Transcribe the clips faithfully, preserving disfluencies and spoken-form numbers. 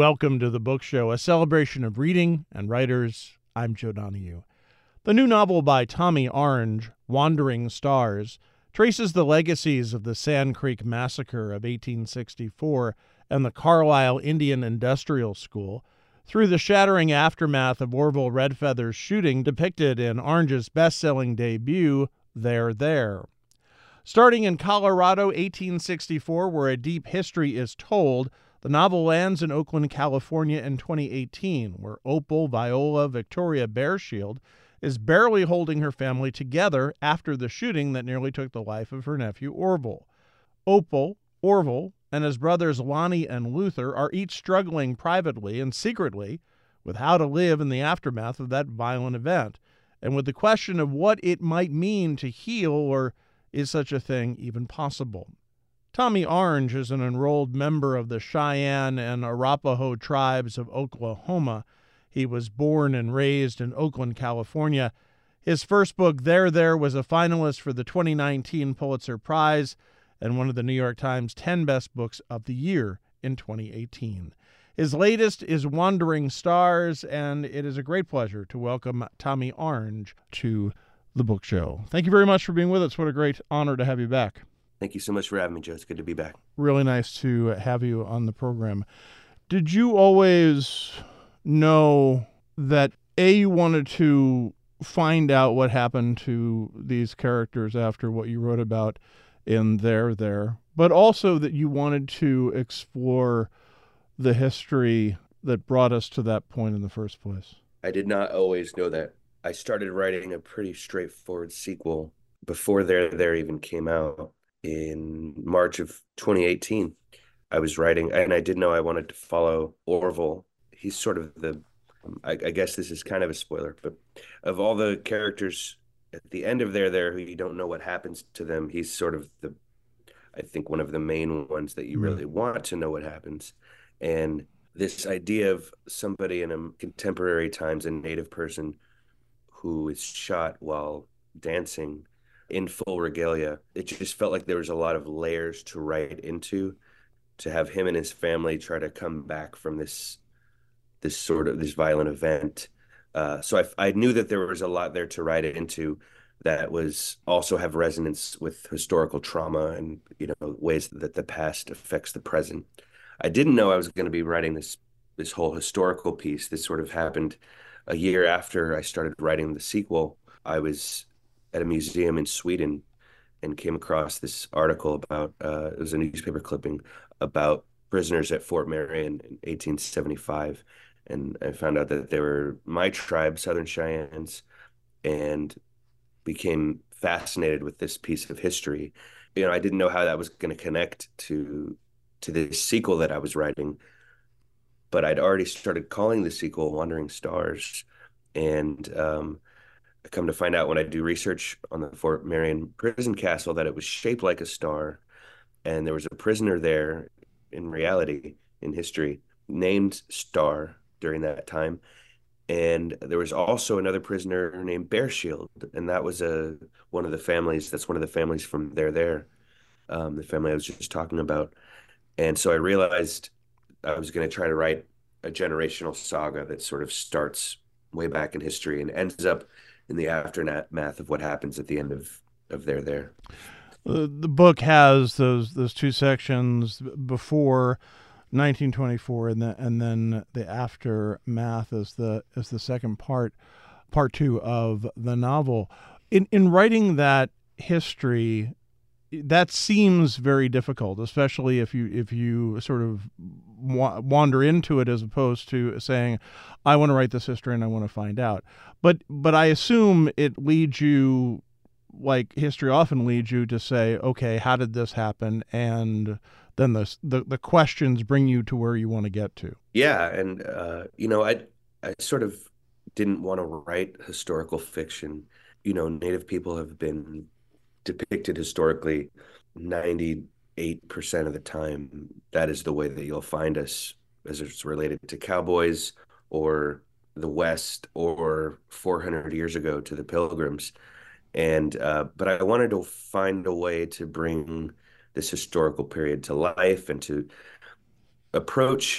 Welcome to the Book Show, a celebration of reading and writers. I'm Joe Donahue. The new novel by Tommy Orange, Wandering Stars, traces the legacies of the Sand Creek Massacre of eighteen sixty-four and the Carlisle Indian Industrial School through the shattering aftermath of Orville Redfeather's shooting depicted in Orange's best-selling debut, There, There. Starting in Colorado, eighteen sixty-four, where a deep history is told, the novel lands in Oakland, California in twenty eighteen, where Opal Viola Victoria Bearshield is barely holding her family together after the shooting that nearly took the life of her nephew Orville. Opal, Orville, and his brothers Lonnie and Luther are each struggling privately and secretly with how to live in the aftermath of that violent event, and with the question of what it might mean to heal, or is such a thing even possible. Tommy Orange is an enrolled member of the Cheyenne and Arapaho tribes of Oklahoma. He was born and raised in Oakland, California. His first book, There, There, was a finalist for the twenty nineteen Pulitzer Prize and one of the New York Times ten Best Books of the Year in twenty eighteen. His latest is Wandering Stars, and it is a great pleasure to welcome Tommy Orange to the Book Show. Thank you very much for being with us. What a great honor to have you back. Thank you so much for having me, Joe. It's good to be back. Really nice to have you on the program. Did you always know that, A, you wanted to find out what happened to these characters after what you wrote about in There, There, but also that you wanted to explore the history that brought us to that point in the first place? I did not always know that. I started writing a pretty straightforward sequel before There, There even came out. In March of twenty eighteen, I was writing, and I did know I wanted to follow Orville. He's sort of the, um, I, I guess this is kind of a spoiler, but of all the characters at the end of There, There, who you don't know what happens to them, he's sort of the, I think, one of the main ones that you Mm. really want to know what happens. And this idea of somebody in a contemporary times, a Native person who is shot while dancing in full regalia, it just felt like there was a lot of layers to write into, to have him and his family try to come back from this this sort of this violent event. Uh, so I, I knew that there was a lot there to write into that was also have resonance with historical trauma and, you know, ways that the past affects the present. I didn't know I was going to be writing this this whole historical piece. This sort of happened a year after I started writing the sequel. I was at a museum in Sweden and came across this article about, uh, it was a newspaper clipping about prisoners at Fort Marion in eighteen seventy-five. And I found out that they were my tribe, Southern Cheyennes, and became fascinated with this piece of history. You know, I didn't know how that was going to connect to, to this sequel that I was writing, but I'd already started calling the sequel Wandering Stars. And, um, I come to find out when I do research on the Fort Marion prison castle that it was shaped like a star, and there was a prisoner there in reality, in history, named Star during that time. And there was also another prisoner named Bearshield, and that was a one of the families, that's one of the families from There, There, um, the family I was just talking about. And so I realized I was going to try to write a generational saga that sort of starts way back in history and ends up in the aftermath of what happens at the end of, of There, There. Uh, the book has those those two sections before nineteen twenty-four, and then and then the aftermath is the is the second part, part two of the novel. In in writing that history, that seems very difficult, especially if you if you sort of wa- wander into it as opposed to saying, I want to write this history and I want to find out. But but I assume it leads you, like history often leads you, to say, okay, how did this happen? And then the the, the questions bring you to where you want to get to. Yeah, and uh, you know, I I sort of didn't want to write historical fiction. You know, Native people have been depicted historically ninety-eight percent of the time. That is the way that you'll find us, as it's related to cowboys or the West or four hundred years ago to the Pilgrims. And uh, but I wanted to find a way to bring this historical period to life and to approach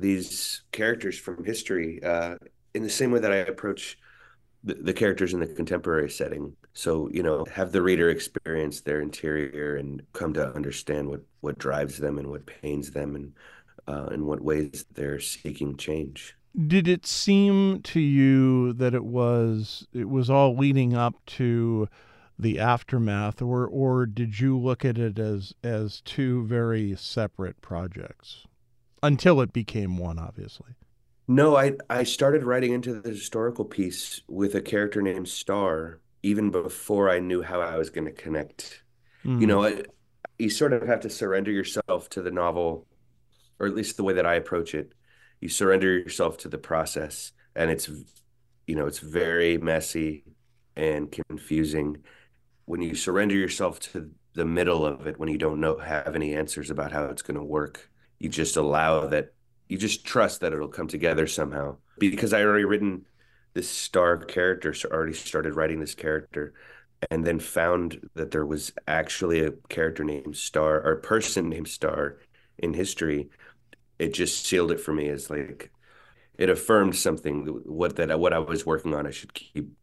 these characters from history uh, in the same way that I approach the, the characters in the contemporary setting. So, you know, have the reader experience their interior and come to understand what what drives them and what pains them, and uh, in what ways they're seeking change. Did it seem to you that it was it was all leading up to the aftermath, or or did you look at it as as two very separate projects until it became one, obviously? No, I I started writing into the historical piece with a character named Star even before I knew how I was going to connect. You Mm. know, I, you sort of have to surrender yourself to the novel, or at least the way that I approach it. You surrender yourself to the process, and it's, you know, it's very messy and confusing. When you surrender yourself to the middle of it, when you don't know have any answers about how it's going to work, you just allow that, you just trust that it'll come together somehow. Because I already written this Star character, so already started writing this character, and then found that there was actually a character named Star, or a person named Star in history. It just sealed it for me as like, it affirmed something, what that what I was working on. I should keep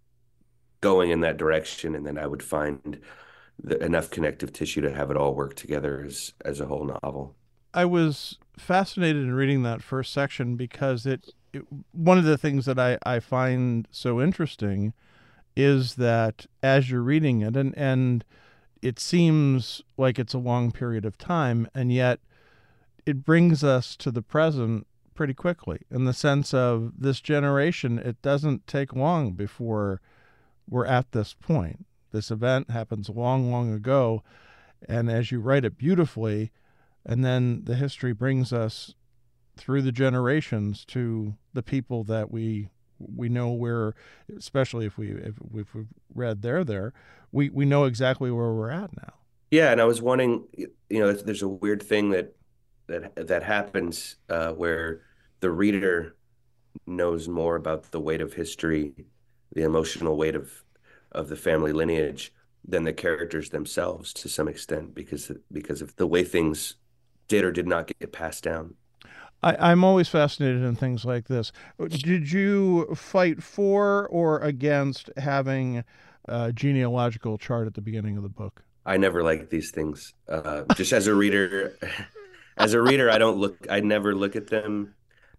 going in that direction, and then I would find the, enough connective tissue to have it all work together as as a whole novel. I was fascinated in reading that first section because it, it one of the things that I, I find so interesting is that as you're reading it, and, and it seems like it's a long period of time, and yet it brings us to the present pretty quickly, in the sense of this generation. It doesn't take long before we're at this point. This event happens long, long ago, and as you write it beautifully, and then the history brings us through the generations to the people that we we know where, especially if we if, if we've read there there, we we know exactly where we're at now. Yeah, and I was wanting, you know, there's a weird thing that that that happens uh, where the reader knows more about the weight of history, the emotional weight of of the family lineage, than the characters themselves to some extent, because because of the way things did or did not get passed down. I, I'm always fascinated in things like this. Did you fight for or against having a genealogical chart at the beginning of the book? I never liked these things. Uh, just as a reader, as a reader, I don't look, I never look at them,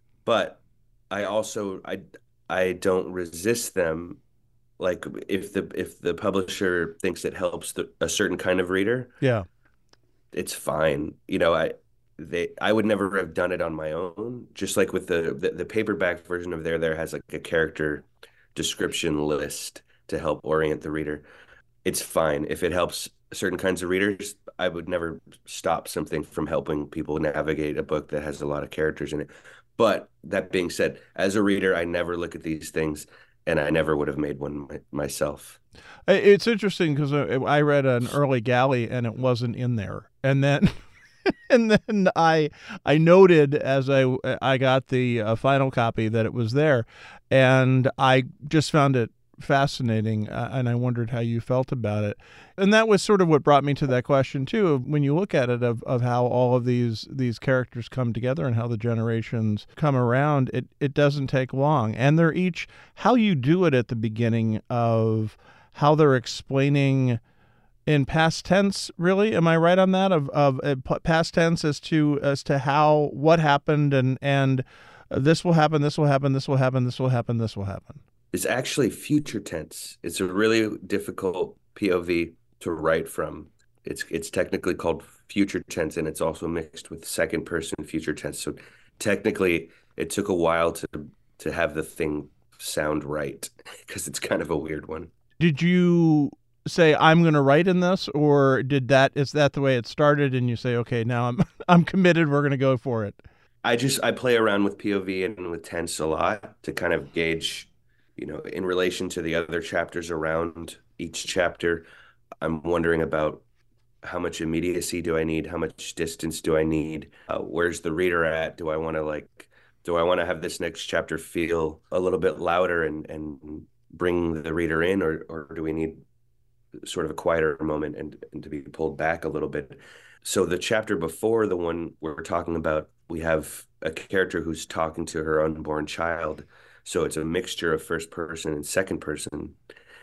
but I also I I don't resist them. Like if the if the publisher thinks it helps the, a certain kind of reader, Yeah. it's fine. You know, I they I would never have done it on my own. Just like with the the, the paperback version of There There has like a character description list to help orient the reader. It's fine if it helps certain kinds of readers. I would never stop something from helping people navigate a book that has a lot of characters in it. But that being said, as a reader, I never look at these things, and I never would have made one my, myself. It's interesting because I read an early galley and it wasn't in there, and then and then I I noted as I I got the uh, final copy that it was there, and I just found it fascinating, uh, and I wondered how you felt about it. And that was sort of what brought me to that question too. When you look at it, of, of how all of these these characters come together and how the generations come around, it it doesn't take long, and they're each, how you do it at the beginning of how they're explaining in past tense. Really, am I right on that? Of of uh, past tense as to as to how what happened, and and this will happen, this will happen, this will happen, this will happen, this will happen. Is actually future tense. It's a really difficult P O V to write from. It's it's technically called future tense, and it's also mixed with second person future tense. So technically, it took a while to to have the thing sound right because it's kind of a weird one. Did you say I'm going to write in this, or did that is that the way it started, and you say, okay, now I'm I'm committed, we're going to go for it? I just I play around with P O V and with tense a lot to kind of gauge, you know, in relation to the other chapters around each chapter. I'm wondering about how much immediacy do I need? How much distance do I need? Uh, where's the reader at? Do I want to like, do I want to have this next chapter feel a little bit louder and and bring the reader in, or or do we need sort of a quieter moment and, and to be pulled back a little bit? So the chapter before the one we're talking about, we have a character who's talking to her unborn child. So it's a mixture of first person and second person.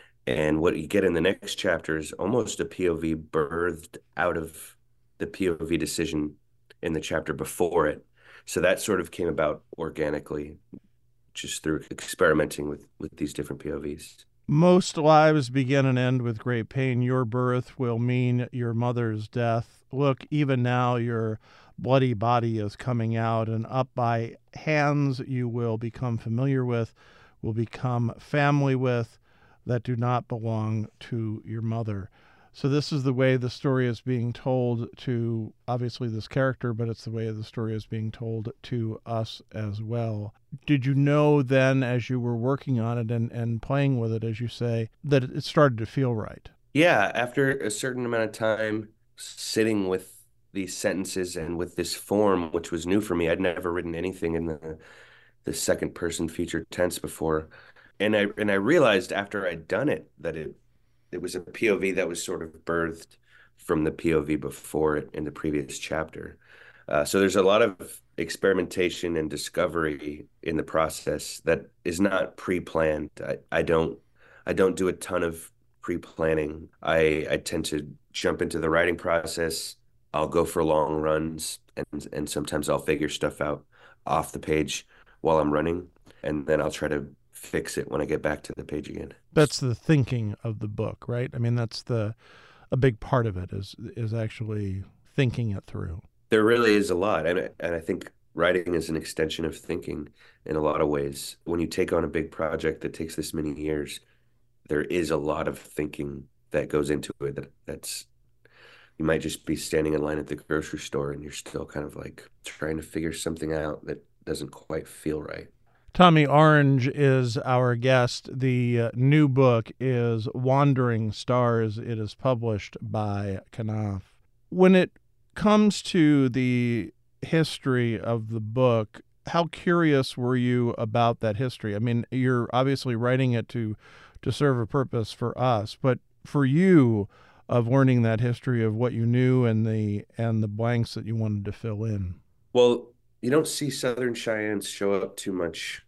And what you get in the next chapter is almost a P O V birthed out of the P O V decision in the chapter before it. So that sort of came about organically, just through experimenting with with these different P O Vs. Most lives begin and end with great pain. Your birth will mean your mother's death. Look, even now your bloody body is coming out, and up by hands you will become familiar with, will become family with, that do not belong to your mother. So this is the way the story is being told to, obviously, this character, but it's the way the story is being told to us as well. Did you know then, as you were working on it and, and playing with it, as you say, that it started to feel right? Yeah, after a certain amount of time sitting with these sentences and with this form, which was new for me, I'd never written anything in the the second person feature tense before. And I and I realized after I'd done it that it it was a P O V that was sort of birthed from the P O V before it in the previous chapter. Uh, so there's a lot of experimentation and discovery in the process that is not pre-planned. I, I don't I don't do a ton of pre-planning. I I tend to jump into the writing process. I'll go for long runs and and sometimes I'll figure stuff out off the page while I'm running, and then I'll try to fix it when I get back to the page again. That's the thinking of the book, right? I mean, that's the a big part of it is is actually thinking it through. There really is a lot, and and I think writing is an extension of thinking in a lot of ways. When you take on a big project that takes this many years, there is a lot of thinking that goes into it. That that's you might just be standing in line at the grocery store and you're still kind of like trying to figure something out that doesn't quite feel right. Tommy Orange is our guest. The uh, new book is Wandering Stars. It is published by Knopf. When it comes to the history of the book, how curious were you about that history? I mean, you're obviously writing it to to serve a purpose for us, but for you, of learning that history of what you knew and the and the blanks that you wanted to fill in. Well, you don't see Southern Cheyennes show up too much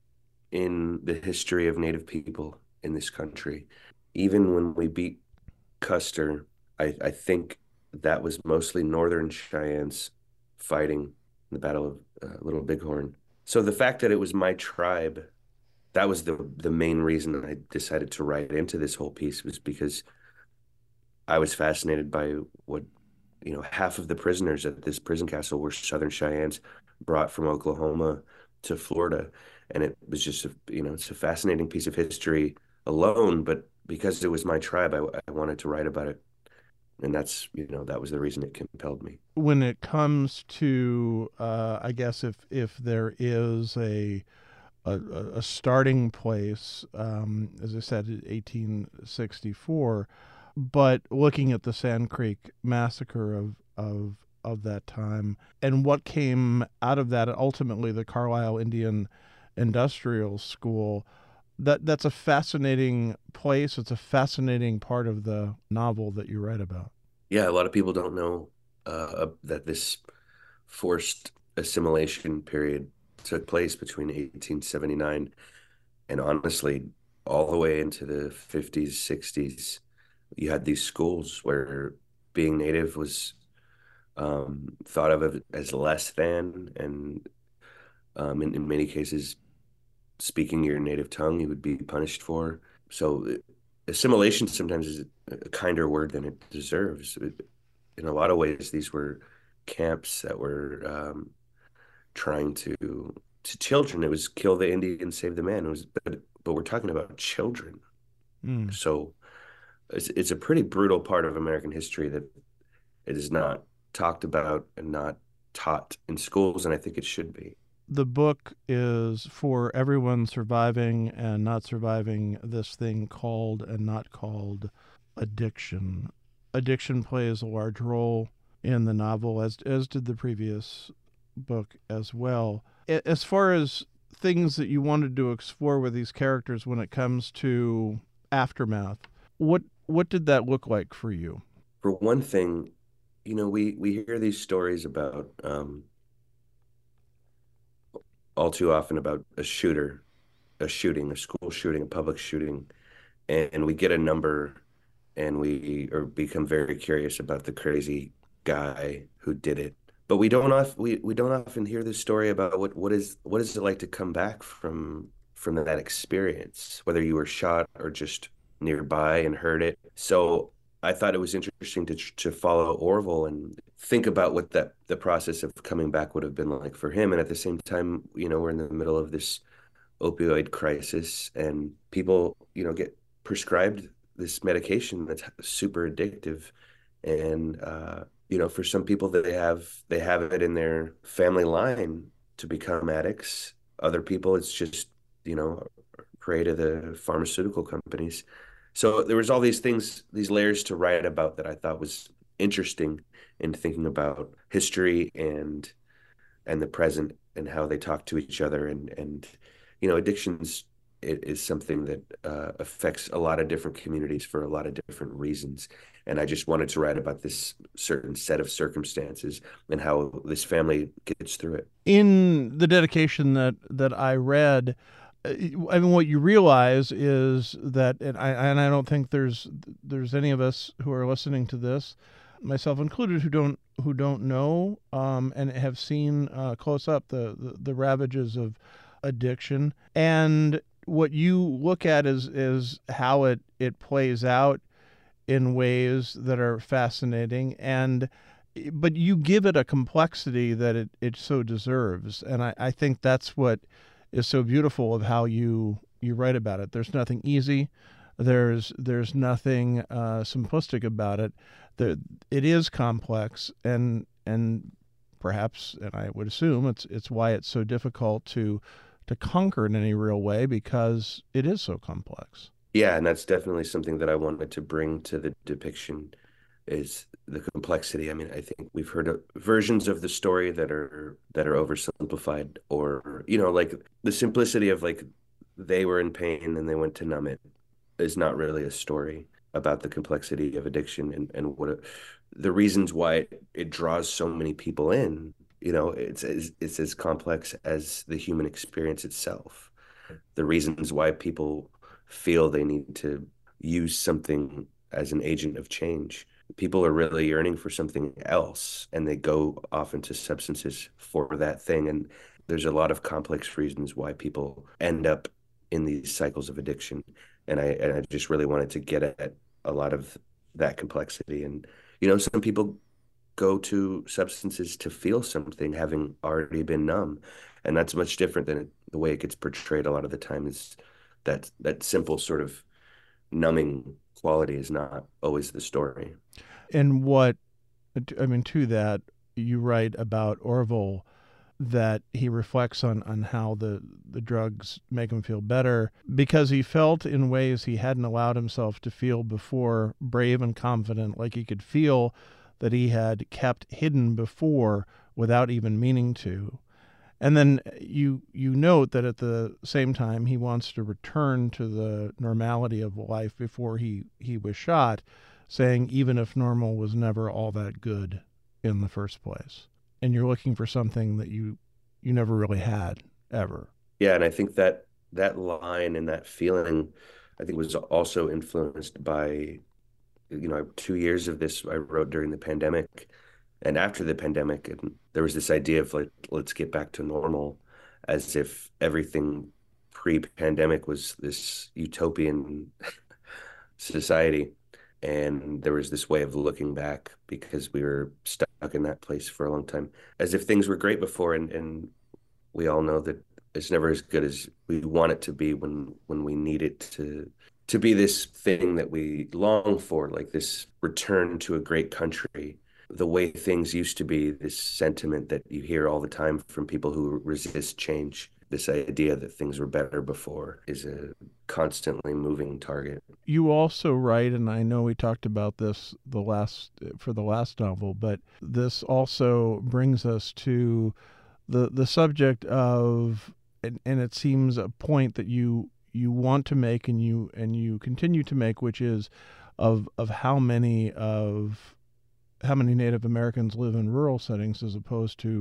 in the history of Native people in this country. Even when we beat Custer, I, I think that was mostly Northern Cheyennes fighting in the Battle of uh, Little Bighorn. So the fact that it was my tribe, that was the the main reason I decided to write into this whole piece, was because I was fascinated by what, you know, half of the prisoners at this prison castle were Southern Cheyennes brought from Oklahoma to Florida. And it was just, a, you know, it's a fascinating piece of history alone, but because it was my tribe, I, I wanted to write about it. And that's, you know, that was the reason it compelled me. When it comes to, uh, I guess if, if there is a, a, a starting place, um, as I said, eighteen sixty-four, but looking at the Sand Creek massacre of, of, of that time and what came out of that, ultimately the Carlisle Indian Industrial School, that that's a fascinating place. It's a fascinating part of the novel that you write about. Yeah, a lot of people don't know uh, that this forced assimilation period took place between eighteen seventy-nine and honestly all the way into the fifties, sixties. You had these schools where being Native was um, thought of as less than, and um, in, in many cases, speaking your native tongue, you would be punished for. So assimilation sometimes is a kinder word than it deserves. In a lot of ways, these were camps that were um, trying to to children. It was kill the Indian, save the man. It was, but but we're talking about children. Mm. So it's it's a pretty brutal part of American history that it is not talked about and not taught in schools, and I think it should be. The book is for everyone surviving and not surviving this thing called and not called addiction. Addiction plays a large role in the novel, as as did the previous book as well. As far as things that you wanted to explore with these characters when it comes to aftermath, what what did that look like for you? For one thing, you know, we we hear these stories about um, all too often about a shooter, a shooting, a school shooting, a public shooting, and we get a number and we or become very curious about the crazy guy who did it. But we don't often we, we don't often hear this story about what what is what is it like to come back from from that experience, whether you were shot or just nearby and heard it. So I thought it was interesting to to follow Orville and think about what that the process of coming back would have been like for him. And at the same time, you know, we're in the middle of this opioid crisis, and people, you know, get prescribed this medication that's super addictive. And uh, you know, for some people that they have they have it in their family line to become addicts. Other people, it's just, you know, prey to the pharmaceutical companies. So there was all these things, these layers to write about that I thought was interesting in thinking about history and and the present and how they talk to each other. And and you know, addictions it is something that uh, affects a lot of different communities for a lot of different reasons. And I just wanted to write about this certain set of circumstances and how this family gets through it. In the dedication that that I read, uh, I mean, what you realize is that, and I and I don't think there's there's any of us who are listening to this, myself included, who don't who don't know um, and have seen uh, close up the, the the ravages of addiction. And what you look at is is how it it plays out in ways that are fascinating, and but you give it a complexity that it, it so deserves. And I, I think that's what is so beautiful of how you you write about it. There's nothing easy. There's there's nothing uh, simplistic about it. There, it is complex, and and perhaps, and I would assume it's it's why it's so difficult to to conquer in any real way, because it is so complex. Yeah, and that's definitely something that I wanted to bring to the depiction is the complexity. I mean, I think we've heard of versions of the story that are that are oversimplified, or you know, like the simplicity of like they were in pain and they went to numb it is not really a story about the complexity of addiction and and what it, the reasons why it, it draws so many people in. You know, it's it's it's as complex as the human experience itself. The reasons why people feel they need to use something as an agent of change. People are really yearning for something else, and they go off into substances for that thing. And there's a lot of complex reasons why people end up in these cycles of addiction. And I and I just really wanted to get at a lot of that complexity. And you know, some people go to substances to feel something, having already been numb, and that's much different than it, the way it gets portrayed a lot of the time. Is that that simple sort of numbing quality is not always the story. And what, I mean, to that, you write about Orville that he reflects on, on how the, the drugs make him feel better because he felt in ways he hadn't allowed himself to feel before, brave and confident, like he could feel that he had kept hidden before without even meaning to. And then you you note that at the same time he wants to return to the normality of life before he, he was shot, saying even if normal was never all that good in the first place. And you're looking for something that you you never really had, ever. Yeah, and I think that that line and that feeling, I think, was also influenced by, you know, two years of this I wrote during the pandemic and after the pandemic. And there was this idea of like, let's get back to normal, as if everything pre-pandemic was this utopian society. And there was this way of looking back because we were stuck in that place for a long time, as if things were great before. And, and we all know that it's never as good as we want it to be when, when we need it to, to be this thing that we long for, like this return to a great country, the way things used to be, this sentiment that you hear all the time from people who resist change. This idea that things were better before is a constantly moving target. You also write, and I know we talked about this the last for the last novel, but this also brings us to the the subject of, and, and it seems a point that you you want to make and you and you continue to make, which is of of how many of how many Native Americans live in rural settings as opposed to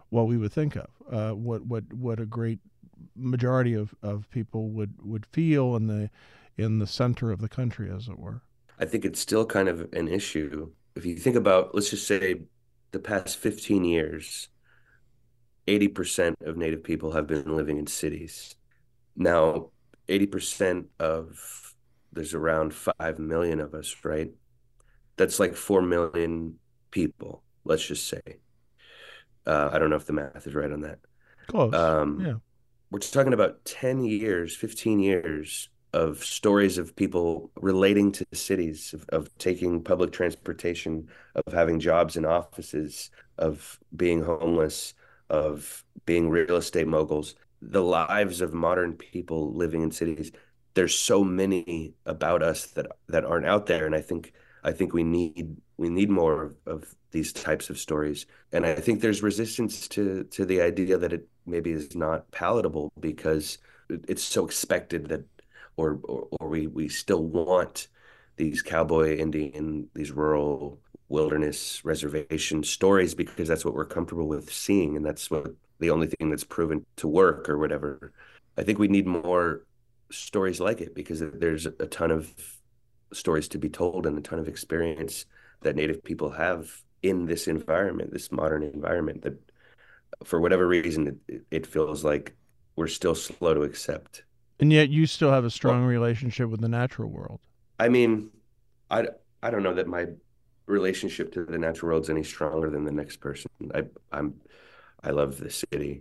what we would think of, uh, what what what a great majority of, of people would, would feel in the in the center of the country, as it were. I think it's still kind of an issue. If you think about, let's just say the past fifteen years, eighty percent of Native people have been living in cities. Now, eighty percent of, there's around five million of us, right? That's like four million people, let's just say. Uh, I don't know if the math is right on that. Close, Um, yeah. we're talking about ten years, fifteen years of stories of people relating to cities, of, of taking public transportation, of having jobs in offices, of being homeless, of being real estate moguls, the lives of modern people living in cities. There's so many about us that that aren't out there, and I think I think we need we need more of, of these types of stories. And I think there's resistance to to the idea that it maybe is not palatable because it's so expected that, or or, or we we still want these cowboy, Indian, these rural wilderness reservation stories because that's what we're comfortable with seeing, and that's what the only thing that's proven to work or whatever. I think we need more stories like it because there's a ton of stories to be told and a ton of experience that Native people have in this environment, this modern environment that for whatever reason it, it feels like we're still slow to accept. And yet you still have a strong Well, relationship with the natural world. I mean, I I don't know that my relationship to the natural world is any stronger than the next person. I I'm I love the city.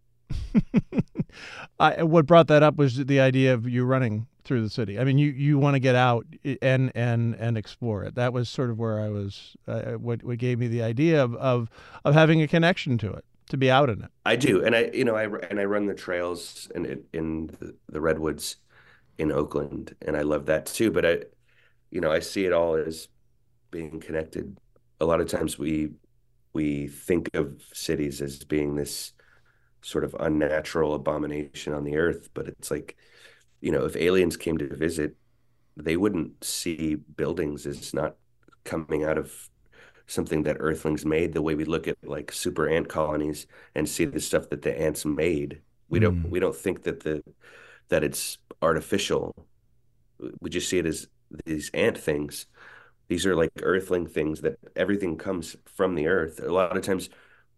I, what brought that up was the idea of you running through the city. I mean, you, you want to get out and and and explore it. That was sort of where I was. Uh, what what gave me the idea of, of of having a connection to it, to be out in it. I do, and I you know I and I run the trails in in the, the redwoods in Oakland, and I love that too. But I you know I see it all as being connected. A lot of times we we think of cities as being this sort of unnatural abomination on the earth, but it's like, you know, if aliens came to visit, they wouldn't see buildings as not coming out of something that earthlings made the way we look at like super ant colonies and see the stuff that the ants made. We don't Mm. we don't think that the that it's artificial. We just see it as these ant things. These are like earthling things that everything comes from the earth. A lot of times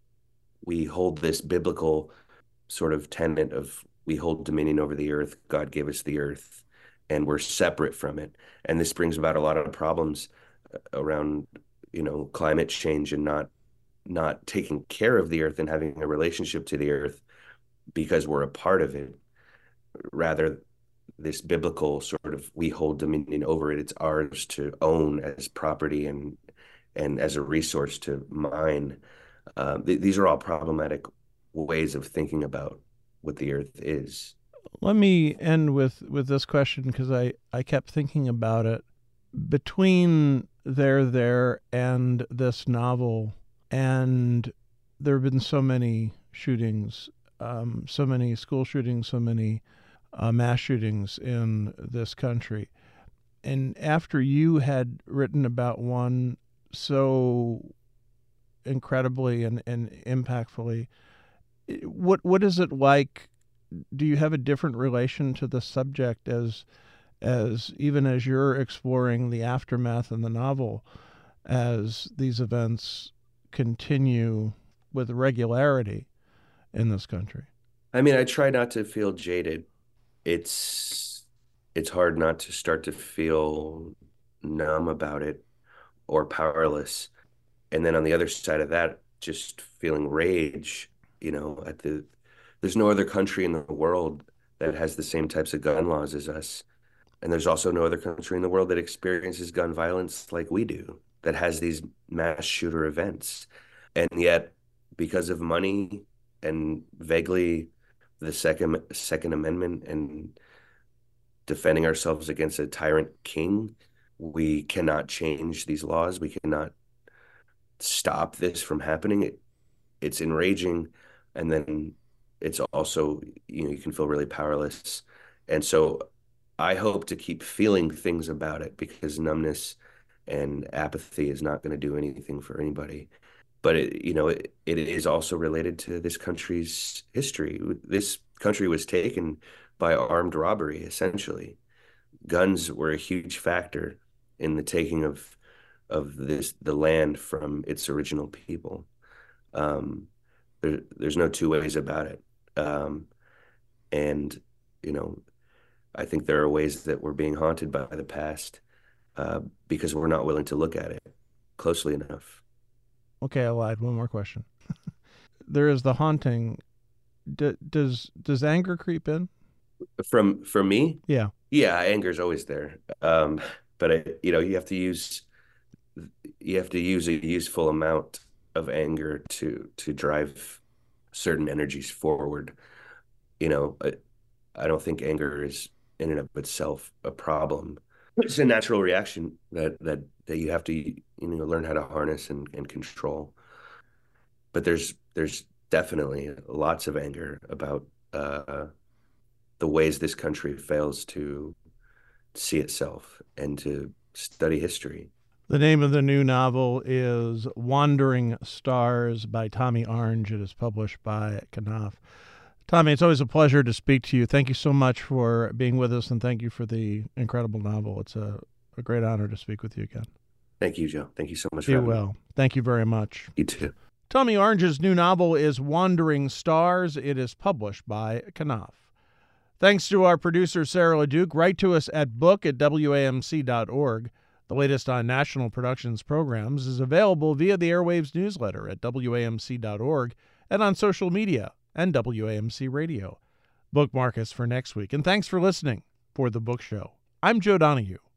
we hold this biblical sort of tenet of we hold dominion over the earth. God gave us the earth, and we're separate from it. And this brings about a lot of problems uh, around, you know, climate change and not not taking care of the earth and having a relationship to the earth because we're a part of it. Rather, this biblical sort of we hold dominion over it. It's ours to own as property and and as a resource to mine. Uh, th- these are all problematic ways of thinking about what the earth is. Let me end with with this question because I I kept thinking about it between there there and this novel, and there have been so many shootings, um, so many school shootings, so many uh, mass shootings in this country. And after you had written about one so incredibly and, and impactfully, what what is it like? Do you have a different relation to the subject as as even as you're exploring the aftermath in the novel as these events continue with regularity in this country? I mean, I try not to feel jaded. It's it's hard not to start to feel numb about it or powerless. And then on the other side of that, just feeling rage, you know, at the there's no other country in the world that has the same types of gun laws as us. And there's also no other country in the world that experiences gun violence like we do, that has these mass shooter events. And yet, because of money and vaguely the second Second Amendment and defending ourselves against a tyrant king, we cannot change these laws. We cannot stop this from happening. It, it's enraging, and then it's also, you know, you can feel really powerless. And so I hope to keep feeling things about it because numbness and apathy is not going to do anything for anybody. but it, you know, it, it is also related to this country's history. This country was taken by armed robbery, essentially. Guns were a huge factor in the taking of of this the land from its original people. Um, there, there's no two ways about it. Um, and you know, I think there are ways that we're being haunted by the past uh, because we're not willing to look at it closely enough. Okay, I lied. One more question. There is the haunting. D- does does anger creep in? From from me, Yeah. yeah, anger is always there. Um, but it, you know, you have to use you have to use a useful amount of anger to to drive certain energies forward. You know, I, I don't think anger is in and of itself a problem. It's a natural reaction that that that you have to you know learn how to harness and, and control. But there's there's definitely lots of anger about uh, the ways this country fails to see itself and to study history. The name of the new novel is Wandering Stars by Tommy Orange. It is published by Knopf. Tommy, it's always a pleasure to speak to you. Thank you so much for being with us, and thank you for the incredible novel. It's a, a great honor to speak with you again. Thank you, Joe. Thank you so much for Be having me. well. Thank you very much. You too. Tommy Orange's new novel is Wandering Stars. It is published by Knopf. Thanks to our producer, Sarah LeDuc. Write to us at book at W A M C dot org. The latest on National Productions programs is available via the Airwaves newsletter at W A M C dot org and on social media and W A M C Radio. Bookmark us for next week. And thanks for listening for The Book Show. I'm Joe Donahue.